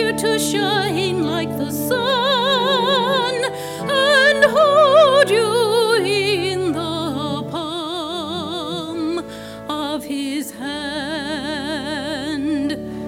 you to shine like the sun, and hold you in the palm of his hand.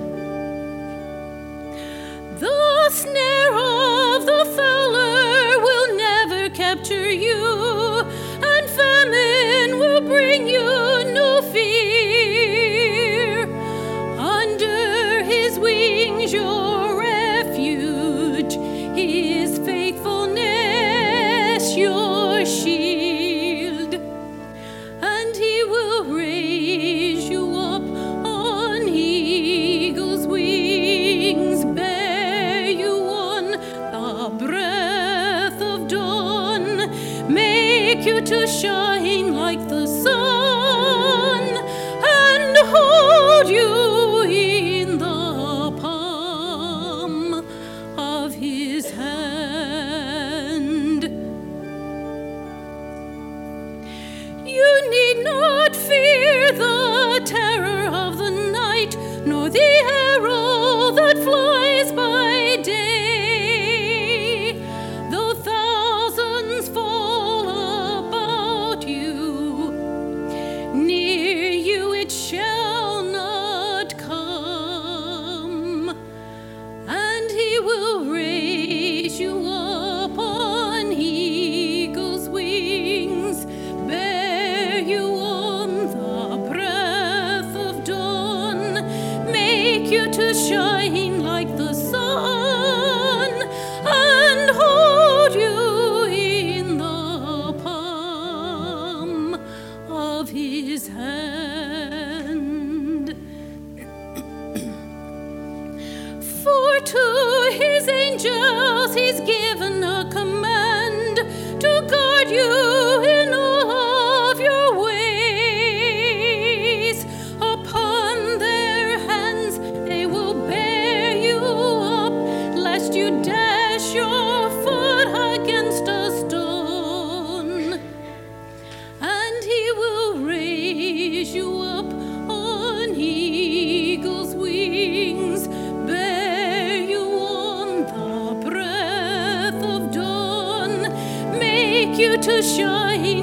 The snare of the fowler will never capture you, and famine will bring you no fear. Under his wings your refuge, his faithfulness your shield, and he will raise you up on eagle's wings, bear you on the breath of dawn, make you to shine like the sun, and hold you in the palm of his hand. You need not fear the terror of the night, nor the arrow that flies by day. Though thousands fall about you, near you it shall not come. And he will raise you up on eagle's wings, bear you on the breath of dawn, make you to shine like the sun, and hold you in the palm of his hand. For to his angels he's given a command to guard you in all of your ways. Upon their hands they will bear you up, lest you dash your foot against a stone. And he will raise you up on eagle's wings, bear you on the breath of dawn, make you to shine